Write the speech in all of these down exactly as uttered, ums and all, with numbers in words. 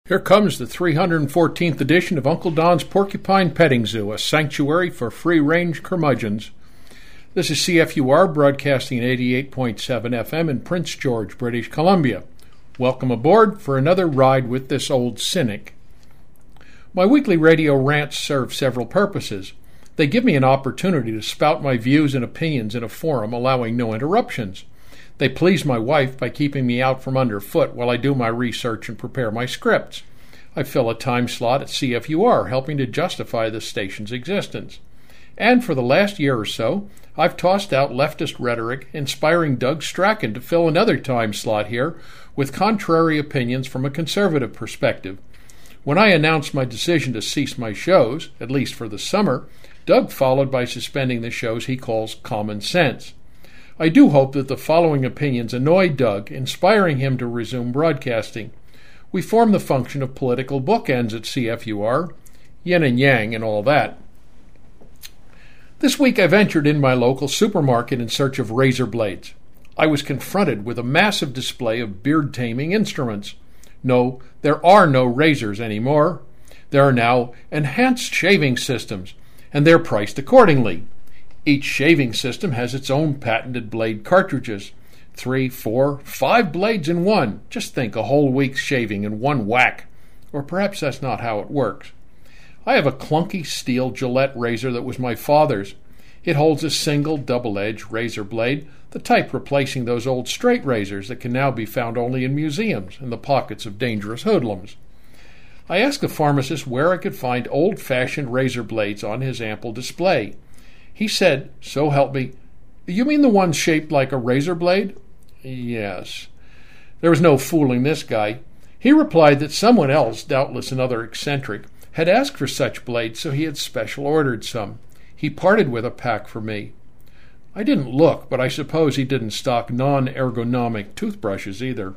Here comes the three hundred fourteenth edition of Uncle Don's Porcupine Petting Zoo, a sanctuary for free-range curmudgeons. This is C F U R, broadcasting at eighty-eight point seven F M in Prince George, British Columbia. Welcome aboard for another ride with this old cynic. My weekly radio rants serve several purposes. They give me an opportunity to spout my views and opinions in a forum allowing no interruptions. They please my wife by keeping me out from underfoot while I do my research and prepare my scripts. I fill a time slot at C F U R, helping to justify the station's existence. And for the last year or so, I've tossed out leftist rhetoric, inspiring Doug Strachan to fill another time slot here with contrary opinions from a conservative perspective. When I announced my decision to cease my shows, at least for the summer, Doug followed by suspending the shows he calls Common Sense. I do hope that the following opinions annoy Doug, inspiring him to resume broadcasting. We form the function of political bookends at C F U R, yin and yang and all that. This week I ventured in my local supermarket in search of razor blades. I was confronted with a massive display of beard-taming instruments. No, there are no razors anymore. There are now enhanced shaving systems, and they're priced accordingly. Each shaving system has its own patented blade cartridges. Three, four, five blades in one. Just think, a whole week's shaving in one whack. Or perhaps that's not how it works. I have a clunky steel Gillette razor that was my father's. It holds a single double-edged razor blade, the type replacing those old straight razors that can now be found only in museums and the pockets of dangerous hoodlums. I asked a pharmacist where I could find old-fashioned razor blades on his ample display. He said, so help me, you mean the one shaped like a razor blade? Yes. There was no fooling this guy. He replied that someone else, doubtless another eccentric, had asked for such blades, so he had special ordered some. He parted with a pack for me. I didn't look, but I suppose he didn't stock non-ergonomic toothbrushes either.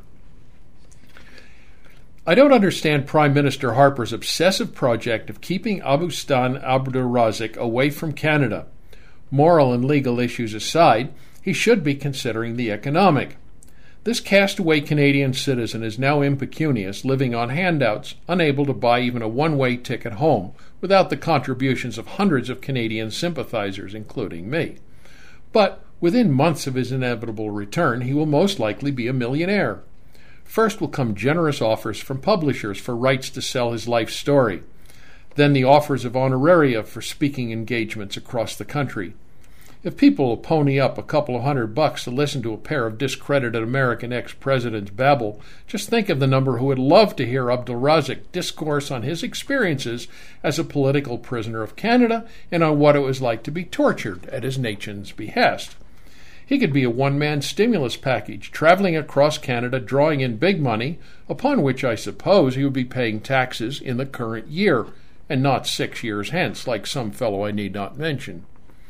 I don't understand Prime Minister Harper's obsessive project of keeping Abustan Abdurrazik away from Canada. Moral and legal issues aside, he should be considering the economic. This castaway Canadian citizen is now impecunious, living on handouts, unable to buy even a one-way ticket home, without the contributions of hundreds of Canadian sympathizers, including me. But within months of his inevitable return, he will most likely be a millionaire. First will come generous offers from publishers for rights to sell his life story. Then the offers of honoraria for speaking engagements across the country. If people will pony up a couple of hundred bucks to listen to a pair of discredited American ex-presidents babble, just think of the number who would love to hear Abdulrazik discourse on his experiences as a political prisoner of Canada and on what it was like to be tortured at his nation's behest. He could be a one-man stimulus package, traveling across Canada, drawing in big money, upon which I suppose he would be paying taxes in the current year, and not six years hence, like some fellow I need not mention.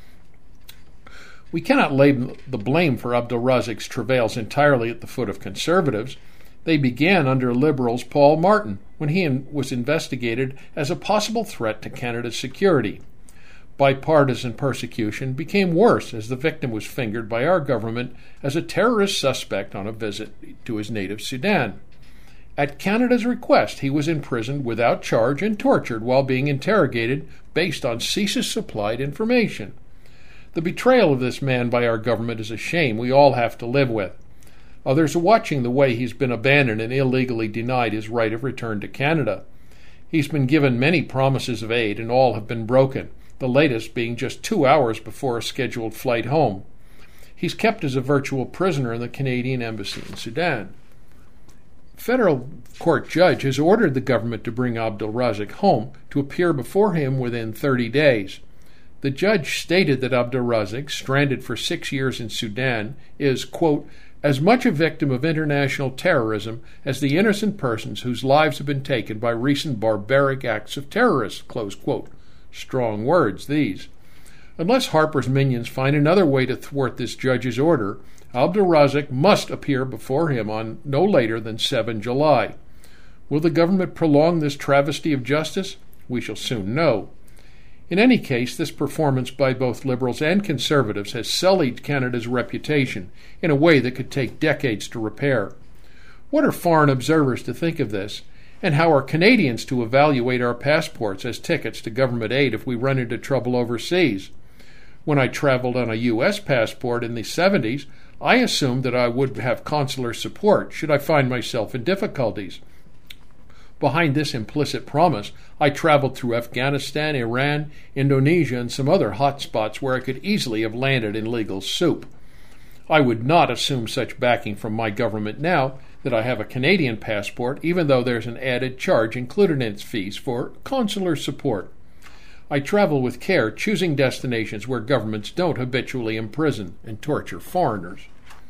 We cannot lay the blame for Abdulrazik's travails entirely at the foot of conservatives. They began under Liberals' Paul Martin, when he was investigated as a possible threat to Canada's security. Bipartisan persecution became worse as the victim was fingered by our government as a terrorist suspect on a visit to his native Sudan. At Canada's request, he was imprisoned without charge and tortured while being interrogated based on C S I S-supplied information. The betrayal of this man by our government is a shame we all have to live with. Others are watching the way he's been abandoned and illegally denied his right of return to Canada. He's been given many promises of aid, and all have been broken, the latest being just two hours before a scheduled flight home. He's kept as a virtual prisoner in the Canadian Embassy in Sudan. A federal court judge has ordered the government to bring Abdulrazik home to appear before him within thirty days. The judge stated that Abdulrazik, stranded for six years in Sudan, is, quote, as much a victim of international terrorism as the innocent persons whose lives have been taken by recent barbaric acts of terrorists, close quote. Strong words, these. Unless Harper's minions find another way to thwart this judge's order, Abdulrazik must appear before him on no later than the seventh of July. Will the government prolong this travesty of justice? We shall soon know. In any case, this performance by both Liberals and Conservatives has sullied Canada's reputation in a way that could take decades to repair. What are foreign observers to think of this? And how are Canadians to evaluate our passports as tickets to government aid if we run into trouble overseas? When I traveled on a U S passport in the seventies, I assumed that I would have consular support should I find myself in difficulties. Behind this implicit promise, I traveled through Afghanistan, Iran, Indonesia, and some other hot spots where I could easily have landed in legal soup. I would not assume such backing from my government now that I have a Canadian passport, even though there's an added charge included in its fees for consular support. I travel with care, choosing destinations where governments don't habitually imprison and torture foreigners.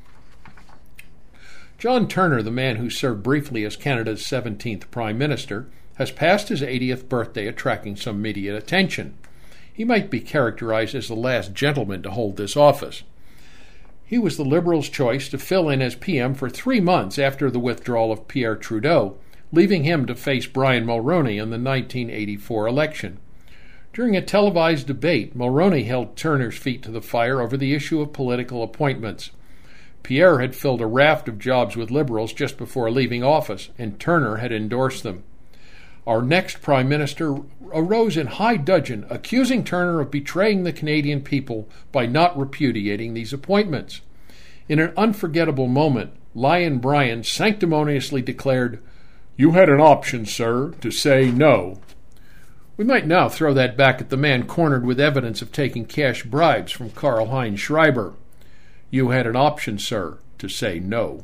John Turner, the man who served briefly as Canada's seventeenth Prime Minister, has passed his eightieth birthday attracting some media attention. He might be characterized as the last gentleman to hold this office. He was the Liberals' choice to fill in as P M for three months after the withdrawal of Pierre Trudeau, leaving him to face Brian Mulroney in the nineteen eighty-four election. During a televised debate, Mulroney held Turner's feet to the fire over the issue of political appointments. Pierre had filled a raft of jobs with Liberals just before leaving office, and Turner had endorsed them. Our next Prime Minister arose in high dudgeon, accusing Turner of betraying the Canadian people by not repudiating these appointments. In an unforgettable moment, Lion Brian sanctimoniously declared, "You had an option, sir, to say no." We might now throw that back at the man cornered with evidence of taking cash bribes from Karl-Heinz Schreiber. You had an option, sir, to say no.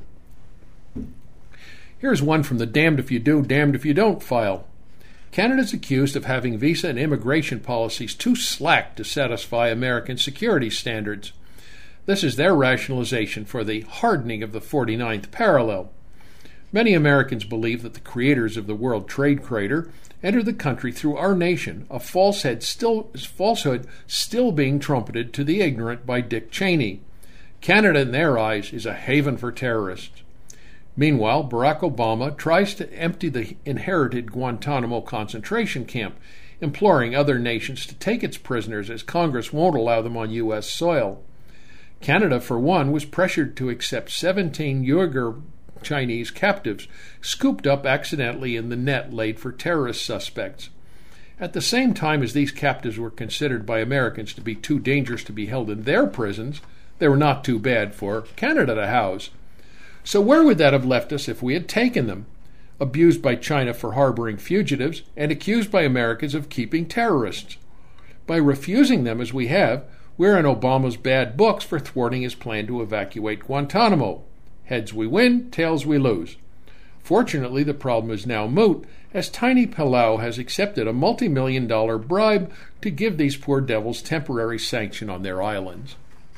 Here's one from the damned if you do, damned if you don't file. Canada's accused of having visa and immigration policies too slack to satisfy American security standards. This is their rationalization for the hardening of the forty-ninth parallel. Many Americans believe that the creators of the World Trade Crater entered the country through our nation, a falsehood still, falsehood still being trumpeted to the ignorant by Dick Cheney. Canada, in their eyes, is a haven for terrorists. Meanwhile, Barack Obama tries to empty the inherited Guantanamo concentration camp, imploring other nations to take its prisoners as Congress won't allow them on U S soil. Canada, for one, was pressured to accept seventeen Uyghur Chinese captives, scooped up accidentally in the net laid for terrorist suspects. At the same time as these captives were considered by Americans to be too dangerous to be held in their prisons, they were not too bad for Canada to house. So where would that have left us if we had taken them? Abused by China for harboring fugitives and accused by Americans of keeping terrorists. By refusing them as we have, we're in Obama's bad books for thwarting his plan to evacuate Guantanamo. Heads we win, tails we lose. Fortunately, the problem is now moot, as Tiny Palau has accepted a multi-million dollar bribe to give these poor devils temporary sanction on their islands.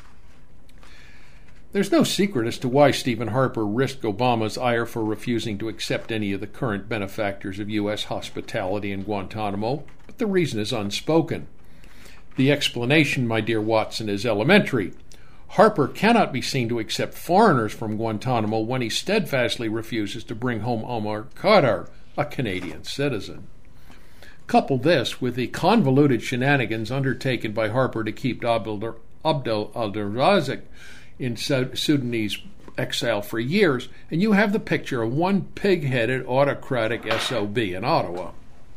There's no secret as to why Stephen Harper risked Obama's ire for refusing to accept any of the current benefactors of U S hospitality in Guantanamo, but the reason is unspoken. The explanation, my dear Watson, is elementary. Harper cannot be seen to accept foreigners from Guantanamo when he steadfastly refuses to bring home Omar Khadr, a Canadian citizen. Couple this with the convoluted shenanigans undertaken by Harper to keep Abdel al-Razak in Sudanese exile for years, and you have the picture of one pig-headed autocratic S O B in Ottawa.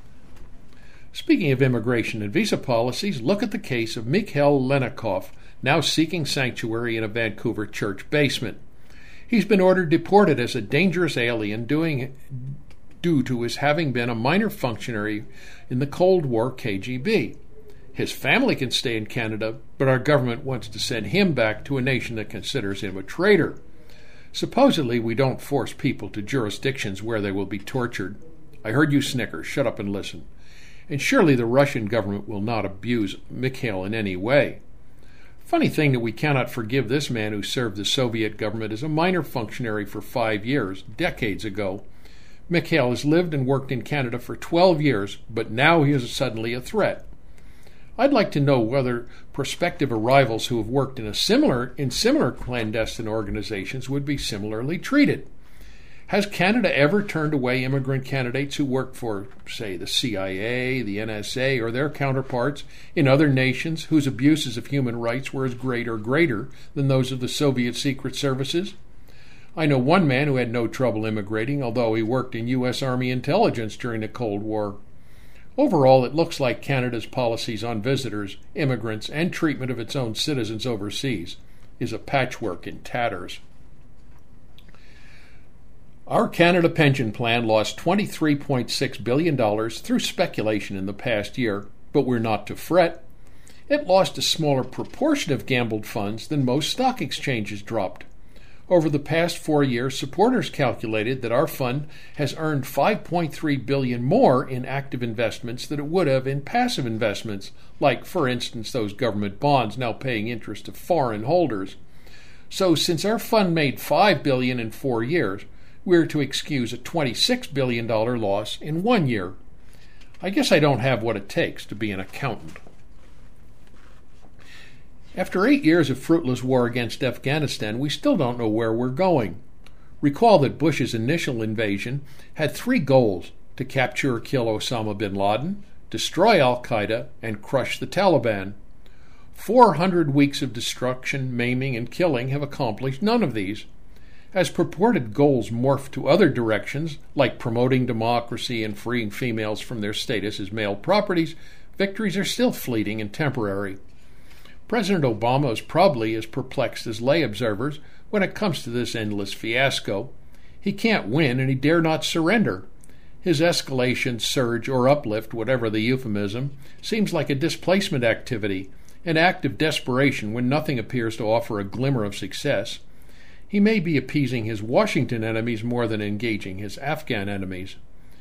Speaking of immigration and visa policies, look at the case of Mikhail Lennikov, now seeking sanctuary in a Vancouver church basement. He's been ordered deported as a dangerous alien doing, due to his having been a minor functionary in the Cold War K G B. His family can stay in Canada, but our government wants to send him back to a nation that considers him a traitor. Supposedly, we don't force people to jurisdictions where they will be tortured. I heard you snicker. Shut up and listen. And surely the Russian government will not abuse Mikhail in any way. Funny thing that we cannot forgive this man who served the Soviet government as a minor functionary for five years, decades ago. Mikhail has lived and worked in Canada for twelve years, but now he is suddenly a threat. I'd like to know whether prospective arrivals who have worked in a similar in similar clandestine organizations would be similarly treated. Has Canada ever turned away immigrant candidates who work for, say, the C I A, the N S A, or their counterparts in other nations whose abuses of human rights were as great or greater than those of the Soviet secret services? I know one man who had no trouble immigrating, although he worked in U S Army intelligence during the Cold War. Overall, it looks like Canada's policies on visitors, immigrants, and treatment of its own citizens overseas is a patchwork in tatters. Our Canada Pension Plan lost twenty-three point six billion dollars through speculation in the past year, but we're not to fret. It lost a smaller proportion of gambled funds than most stock exchanges dropped. Over the past four years, supporters calculated that our fund has earned five point three billion dollars more in active investments than it would have in passive investments, like, for instance, those government bonds now paying interest to foreign holders. So since our fund made five billion dollars in four years, we're to excuse a twenty-six billion dollars loss in one year. I guess I don't have what it takes to be an accountant. After eight years of fruitless war against Afghanistan, we still don't know where we're going. Recall that Bush's initial invasion had three goals: to capture or kill Osama bin Laden, destroy al-Qaeda, and crush the Taliban. Four hundred weeks of destruction, maiming, and killing have accomplished none of these. As purported goals morph to other directions, like promoting democracy and freeing females from their status as male properties, victories are still fleeting and temporary. President Obama is probably as perplexed as lay observers when it comes to this endless fiasco. He can't win, and he dare not surrender. His escalation, surge, or uplift, whatever the euphemism, seems like a displacement activity, an act of desperation when nothing appears to offer a glimmer of success. He may be appeasing his Washington enemies more than engaging his Afghan enemies.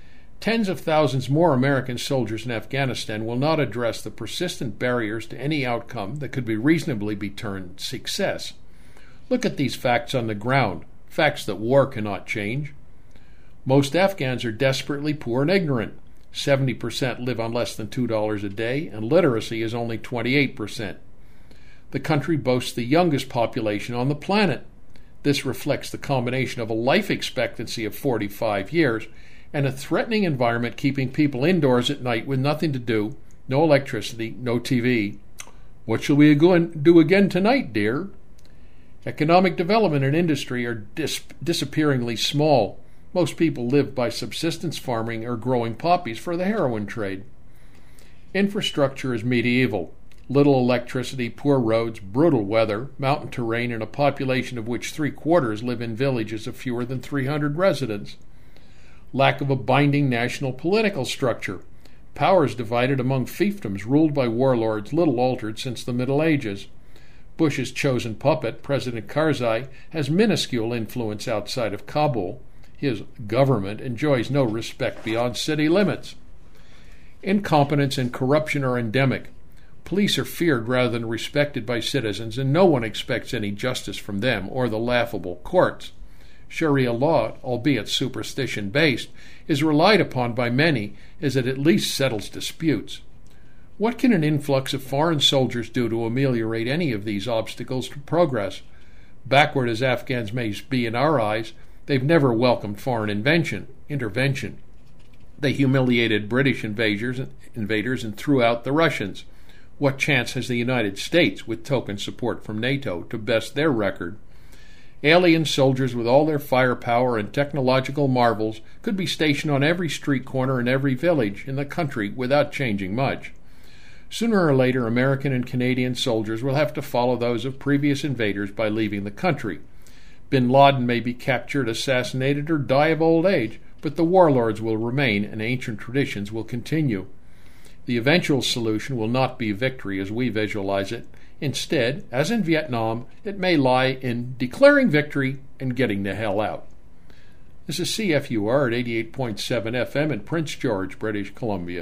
Tens of thousands more American soldiers in Afghanistan will not address the persistent barriers to any outcome that could be reasonably be termed success. Look at these facts on the ground, facts that war cannot change. Most Afghans are desperately poor and ignorant. seventy percent live on less than two dollars a day, and literacy is only twenty-eight percent. The country boasts the youngest population on the planet. This reflects the combination of a life expectancy of forty-five years and a threatening environment keeping people indoors at night with nothing to do, no electricity, no T V. What shall we go and do again tonight, dear? Economic development and industry are dis- disappearingly small. Most people live by subsistence farming or growing poppies for the heroin trade. Infrastructure is medieval. Little electricity, poor roads, brutal weather, mountain terrain, and a population of which three-quarters live in villages of fewer than three hundred residents. Lack of a binding national political structure. Powers divided among fiefdoms ruled by warlords little altered since the Middle Ages. Bush's chosen puppet, President Karzai, has minuscule influence outside of Kabul. His government enjoys no respect beyond city limits. Incompetence and corruption are endemic. Police are feared rather than respected by citizens, and no one expects any justice from them or the laughable courts. Sharia law, albeit superstition-based, is relied upon by many as it at least settles disputes. What can an influx of foreign soldiers do to ameliorate any of these obstacles to progress? Backward as Afghans may be in our eyes, they've never welcomed foreign invention, intervention. They humiliated British invaders, invaders and threw out the Russians. What chance has the United States, with token support from NATO, to best their record? Alien soldiers with all their firepower and technological marvels could be stationed on every street corner in every village in the country without changing much. Sooner or later, American and Canadian soldiers will have to follow those of previous invaders by leaving the country. Bin Laden may be captured, assassinated, or die of old age, but the warlords will remain and ancient traditions will continue. The eventual solution will not be victory as we visualize it. Instead, as in Vietnam, it may lie in declaring victory and getting the hell out. This is C F U R at eighty-eight point seven F M in Prince George, British Columbia.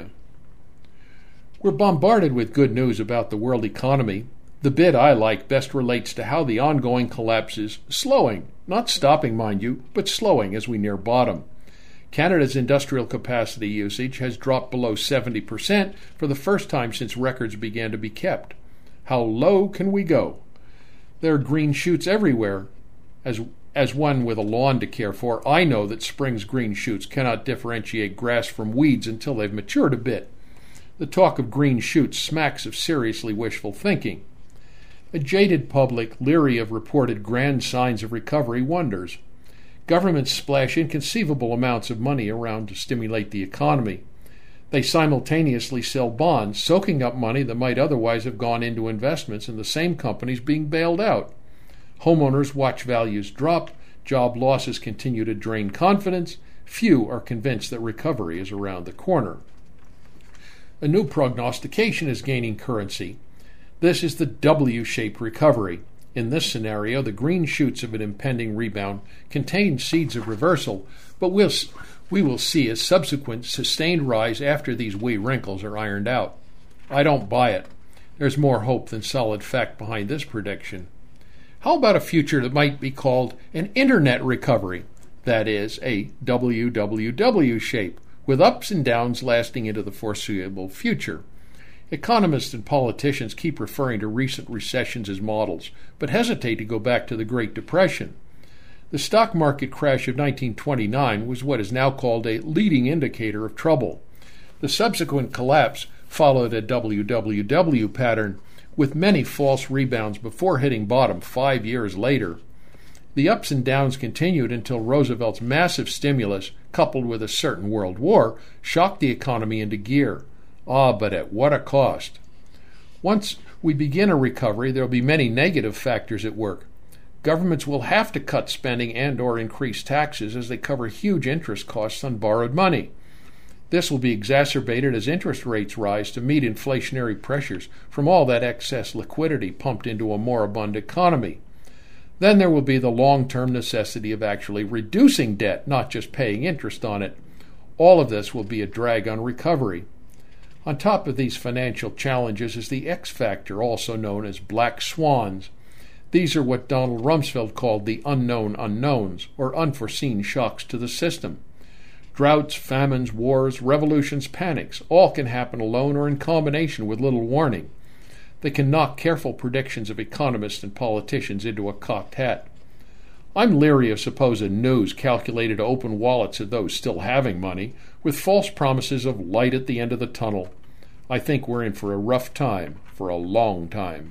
We're bombarded with good news about the world economy. The bit I like best relates to how the ongoing collapse is slowing, not stopping, mind you, but slowing as we near bottom. Canada's industrial capacity usage has dropped below seventy percent for the first time since records began to be kept. How low can we go? There are green shoots everywhere. As, as one with a lawn to care for, I know that spring's green shoots cannot differentiate grass from weeds until they've matured a bit. The talk of green shoots smacks of seriously wishful thinking. A jaded public, leery of reported grand signs of recovery, wonders. Governments splash inconceivable amounts of money around to stimulate the economy. They simultaneously sell bonds, soaking up money that might otherwise have gone into investments in the same companies being bailed out. Homeowners watch values drop, job losses continue to drain confidence, few are convinced that recovery is around the corner. A new prognostication is gaining currency. This is the W-shaped recovery. In this scenario, the green shoots of an impending rebound contain seeds of reversal, but we'll, we will see a subsequent sustained rise after these wee wrinkles are ironed out. I don't buy it. There's more hope than solid fact behind this prediction. How about a future that might be called an internet recovery? That is, a W W W shape, with ups and downs lasting into the foreseeable future. Economists and politicians keep referring to recent recessions as models, but hesitate to go back to the Great Depression. The stock market crash of nineteen twenty-nine was what is now called a leading indicator of trouble. The subsequent collapse followed a W W W pattern, with many false rebounds before hitting bottom five years later. The ups and downs continued until Roosevelt's massive stimulus, coupled with a certain world war, shocked the economy into gear. Ah, but at what a cost. Once we begin a recovery, there will be many negative factors at work. Governments will have to cut spending and or increase taxes as they cover huge interest costs on borrowed money. This will be exacerbated as interest rates rise to meet inflationary pressures from all that excess liquidity pumped into a moribund economy. Then there will be the long-term necessity of actually reducing debt, not just paying interest on it. All of this will be a drag on recovery. On top of these financial challenges is the X factor, also known as black swans. These are what Donald Rumsfeld called the unknown unknowns, or unforeseen shocks to the system. Droughts, famines, wars, revolutions, panics, all can happen alone or in combination with little warning. They can knock careful predictions of economists and politicians into a cocked hat. I'm leery of supposed news calculated to open wallets of those still having money, with false promises of light at the end of the tunnel. I think we're in for a rough time, for a long time.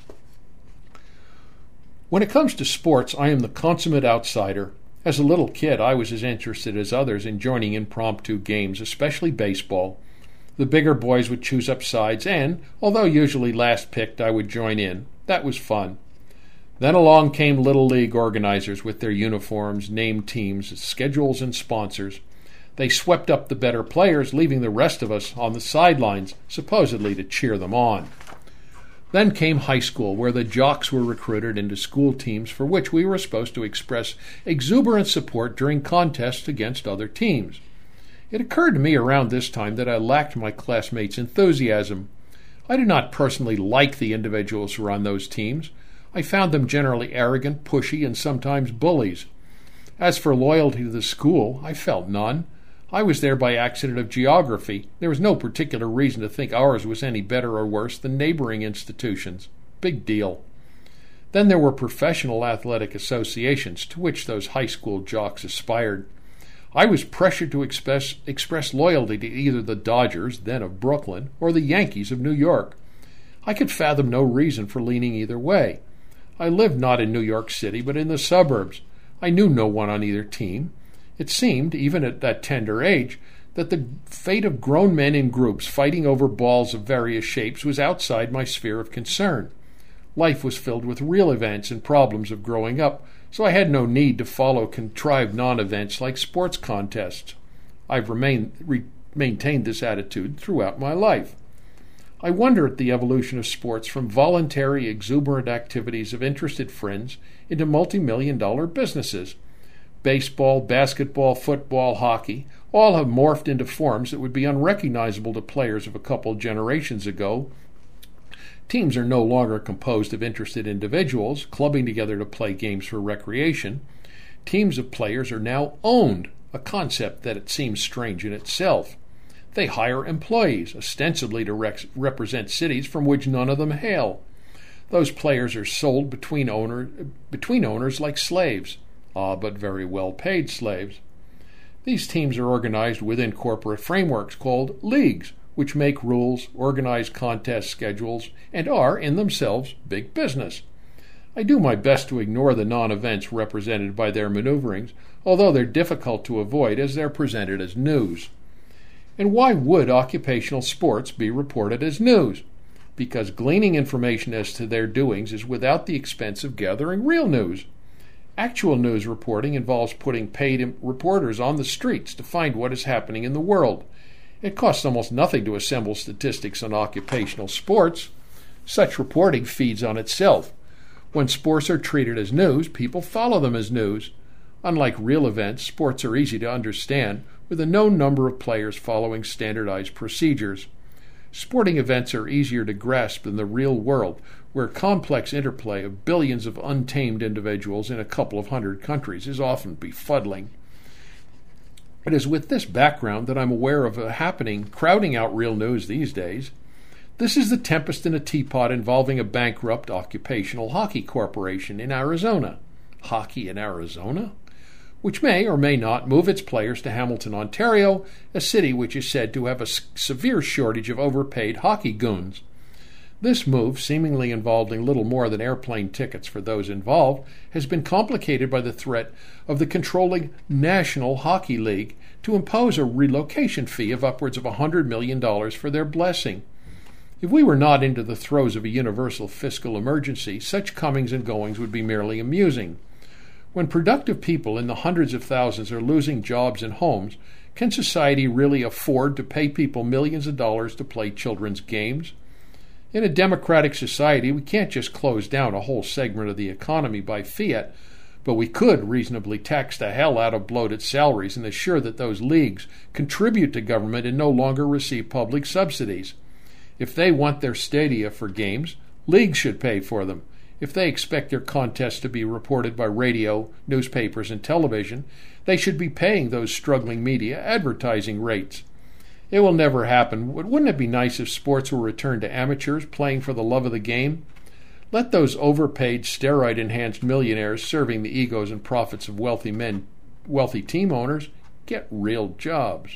When it comes to sports, I am the consummate outsider. As a little kid, I was as interested as others in joining impromptu games, especially baseball. The bigger boys would choose up sides, and, although usually last picked, I would join in. That was fun. Then along came Little League organizers with their uniforms, named teams, schedules, and sponsors. They swept up the better players, leaving the rest of us on the sidelines, supposedly to cheer them on. Then came high school, where the jocks were recruited into school teams for which we were supposed to express exuberant support during contests against other teams. It occurred to me around this time that I lacked my classmates' enthusiasm. I did not personally like the individuals who were on those teams. I found them generally arrogant, pushy, and sometimes bullies. As for loyalty to the school, I felt none. I was there by accident of geography. There was no particular reason to think ours was any better or worse than neighboring institutions. Big deal. Then there were professional athletic associations to which those high school jocks aspired. I was pressured to express, express loyalty to either the Dodgers, then of Brooklyn, or the Yankees of New York. I could fathom no reason for leaning either way. I lived not in New York City, but in the suburbs. I knew no one on either team. It seemed, even at that tender age, that the fate of grown men in groups fighting over balls of various shapes was outside my sphere of concern. Life was filled with real events and problems of growing up, so I had no need to follow contrived non-events like sports contests. I've remained, re- maintained this attitude throughout my life. I wonder at the evolution of sports from voluntary, exuberant activities of interested friends into multi-million dollar businesses. Baseball, basketball, football, hockey, all have morphed into forms that would be unrecognizable to players of a couple generations ago. Teams are no longer composed of interested individuals clubbing together to play games for recreation. Teams of players are now owned, a concept that it seems strange in itself. They hire employees, ostensibly to rec- represent cities from which none of them hail. Those players are sold between, owner, between owners like slaves. Ah, but very well-paid slaves. These teams are organized within corporate frameworks called leagues, which make rules, organize contest schedules, and are, in themselves, big business. I do my best to ignore the non-events represented by their maneuverings, although they're difficult to avoid as they're presented as news. And why would occupational sports be reported as news? Because gleaning information as to their doings is without the expense of gathering real news. Actual news reporting involves putting paid reporters on the streets to find what is happening in the world. It costs almost nothing to assemble statistics on occupational sports. Such reporting feeds on itself. When sports are treated as news, people follow them as news. Unlike real events, sports are easy to understand, with a known number of players following standardized procedures. Sporting events are easier to grasp than the real world, where complex interplay of billions of untamed individuals in a couple of hundred countries is often befuddling. It is with this background that I'm aware of a happening crowding out real news these days. This is the tempest in a teapot involving a bankrupt occupational hockey corporation in Arizona. Hockey in Arizona? Which may or may not move its players to Hamilton, Ontario, a city which is said to have a severe shortage of overpaid hockey goons. This move, seemingly involving little more than airplane tickets for those involved, has been complicated by the threat of the controlling National Hockey League to impose a relocation fee of upwards of one hundred million dollars for their blessing. If we were not into the throes of a universal fiscal emergency, such comings and goings would be merely amusing. When productive people in the hundreds of thousands are losing jobs and homes, can society really afford to pay people millions of dollars to play children's games? In a democratic society, we can't just close down a whole segment of the economy by fiat, but we could reasonably tax the hell out of bloated salaries and assure that those leagues contribute to government and no longer receive public subsidies. If they want their stadia for games, leagues should pay for them. If they expect their contests to be reported by radio, newspapers, and television, they should be paying those struggling media advertising rates. It will never happen, but wouldn't it be nice if sports were returned to amateurs playing for the love of the game? Let those overpaid, steroid-enhanced millionaires serving the egos and profits of wealthy men, wealthy team owners, get real jobs.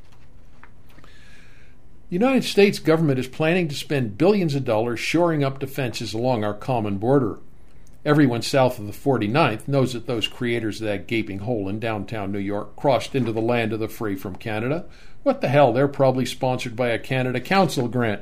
The United States government is planning to spend billions of dollars shoring up defenses along our common border. Everyone south of the forty-ninth knows that those creators of that gaping hole in downtown New York crossed into the land of the free from Canada. What the hell, they're probably sponsored by a Canada Council grant.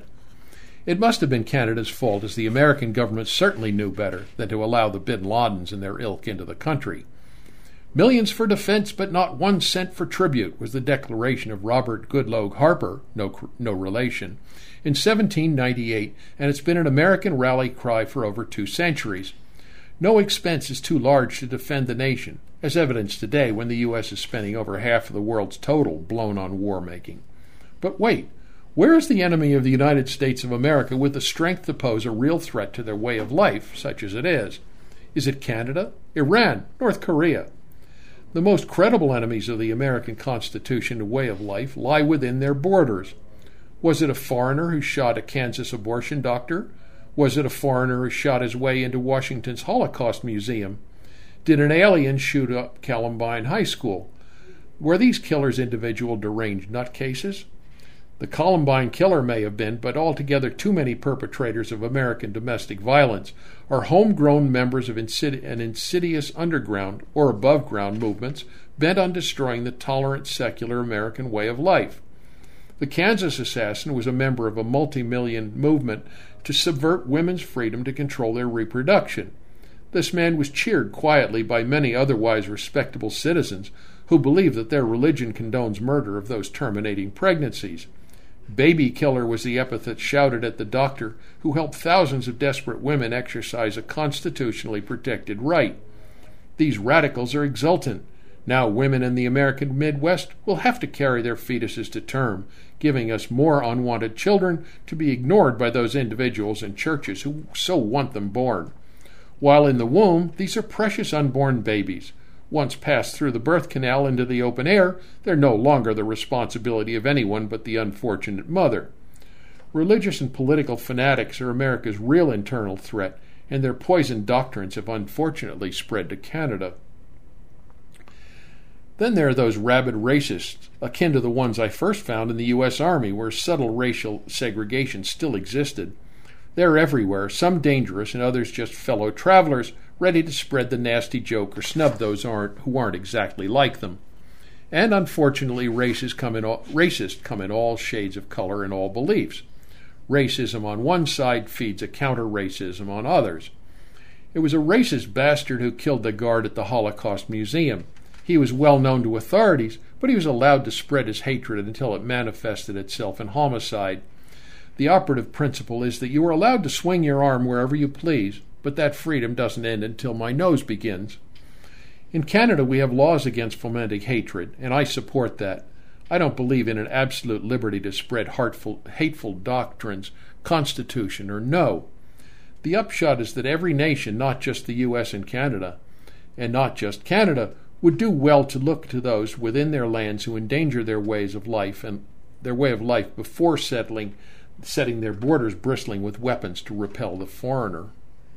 It must have been Canada's fault, as the American government certainly knew better than to allow the Bin Ladens and their ilk into the country. Millions for defense, but not one cent for tribute, was the declaration of Robert Goodloe Harper, no, no relation, in seventeen ninety-eight, and it's been an American rally cry for over two centuries. No expense is too large to defend the nation, as evidenced today when the U S is spending over half of the world's total blown on war-making. But wait, where is the enemy of the United States of America with the strength to pose a real threat to their way of life, such as it is? Is it Canada, Iran, North Korea? The most credible enemies of the American Constitution and way of life lie within their borders. Was it a foreigner who shot a Kansas abortion doctor? Was it a foreigner who shot his way into Washington's Holocaust Museum? Did an alien shoot up Columbine High School? Were these killers individual deranged nutcases? The Columbine killer may have been, but altogether too many perpetrators of American domestic violence are homegrown members of insid- an insidious underground or above-ground movements bent on destroying the tolerant, secular American way of life. The Kansas assassin was a member of a multi-million movement to subvert women's freedom to control their reproduction. This man was cheered quietly by many otherwise respectable citizens who believe that their religion condones murder of those terminating pregnancies. Baby killer was the epithet shouted at the doctor who helped thousands of desperate women exercise a constitutionally protected right. These radicals are exultant. Now women in the American Midwest will have to carry their fetuses to term, giving us more unwanted children to be ignored by those individuals and churches who so want them born. While in the womb, these are precious unborn babies. Once passed through the birth canal into the open air, they're no longer the responsibility of anyone but the unfortunate mother. Religious and political fanatics are America's real internal threat, and their poisoned doctrines have unfortunately spread to Canada. Then there are those rabid racists, akin to the ones I first found in the U S Army, where subtle racial segregation still existed. They're everywhere, some dangerous and others just fellow travelers, ready to spread the nasty joke or snub those aren't who aren't exactly like them. And unfortunately, races come in all, racists come in all shades of color and all beliefs. Racism on one side feeds a counter-racism on others. It was a racist bastard who killed the guard at the Holocaust Museum. He was well known to authorities, but he was allowed to spread his hatred until it manifested itself in homicide. The operative principle is that you are allowed to swing your arm wherever you please, but that freedom doesn't end until my nose begins. In Canada, we have laws against fomenting hatred, and I support that. I don't believe in an absolute liberty to spread heartful, hateful doctrines, constitution, or no. The upshot is that every nation, not just the U S and Canada, and not just Canada, would do well to look to those within their lands who endanger their ways of life and their way of life before settling, setting their borders bristling with weapons to repel the foreigner.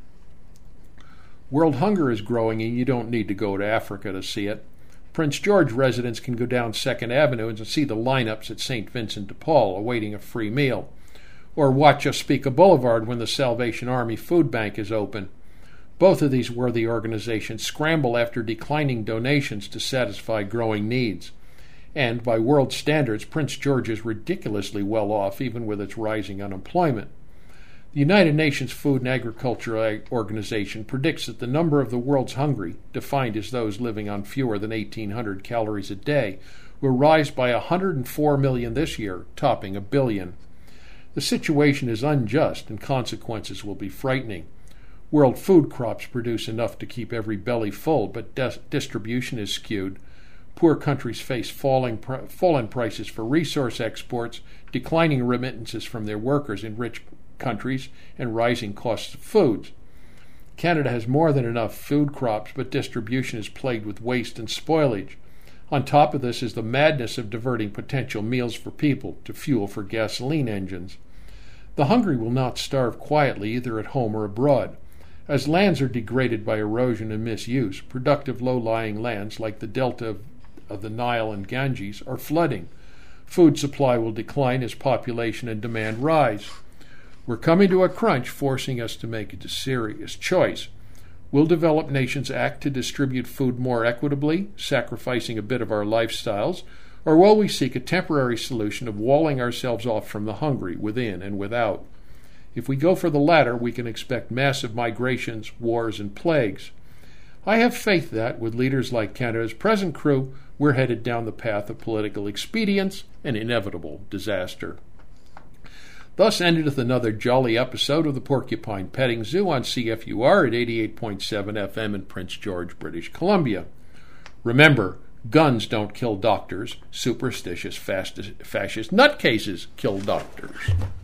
World hunger is growing, and you don't need to go to Africa to see it. Prince George residents can go down Second Avenue and see the lineups at Saint Vincent de Paul awaiting a free meal, or watch Ospika Boulevard when the Salvation Army Food Bank is open. Both of these worthy organizations scramble after declining donations to satisfy growing needs. And by world standards, Prince George is ridiculously well off, even with its rising unemployment. The United Nations Food and Agriculture Organization predicts that the number of the world's hungry, defined as those living on fewer than eighteen hundred calories a day, will rise by one hundred four million this year, topping a billion. The situation is unjust, and consequences will be frightening. World food crops produce enough to keep every belly full, but dis- distribution is skewed. Poor countries face falling pr- fallen prices for resource exports, declining remittances from their workers in rich countries, and rising costs of foods. Canada has more than enough food crops, but distribution is plagued with waste and spoilage. On top of this is the madness of diverting potential meals for people to fuel for gasoline engines. The hungry will not starve quietly either at home or abroad. As lands are degraded by erosion and misuse, productive low-lying lands like the delta of, of the Nile and Ganges are flooding. Food supply will decline as population and demand rise. We're coming to a crunch, forcing us to make a serious choice. Will developed nations act to distribute food more equitably, sacrificing a bit of our lifestyles, or will we seek a temporary solution of walling ourselves off from the hungry within and without? If we go for the latter, we can expect massive migrations, wars, and plagues. I have faith that, with leaders like Canada's present crew, we're headed down the path of political expedience and inevitable disaster. Thus endeth another jolly episode of the Porcupine Petting Zoo on C F U R at eighty-eight point seven F M in Prince George, British Columbia. Remember, guns don't kill doctors. Superstitious, fascist, fascist nutcases kill doctors.